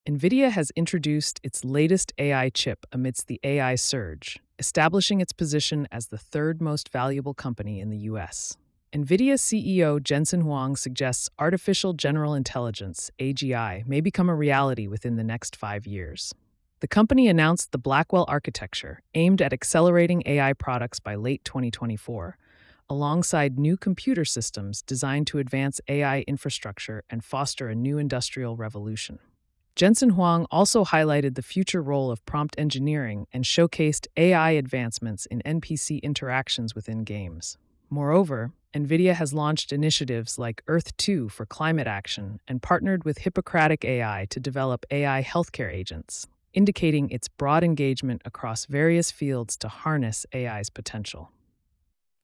NVIDIA has introduced its latest AI chip amidst the AI surge, establishing its position as the third most valuable company in the US. NVIDIA CEO Jensen Huang suggests artificial general intelligence, AGI, may become a reality within the next 5 years. The company announced the Blackwell architecture, aimed at accelerating AI products by late 2024, alongside new computer systems designed to advance AI infrastructure and foster a new industrial revolution. Jensen Huang also highlighted the future role of prompt engineering and showcased AI advancements in NPC interactions within games. Moreover, NVIDIA has launched initiatives like Earth 2 for climate action and partnered with Hippocratic AI to develop AI healthcare agents, indicating its broad engagement across various fields to harness AI's potential.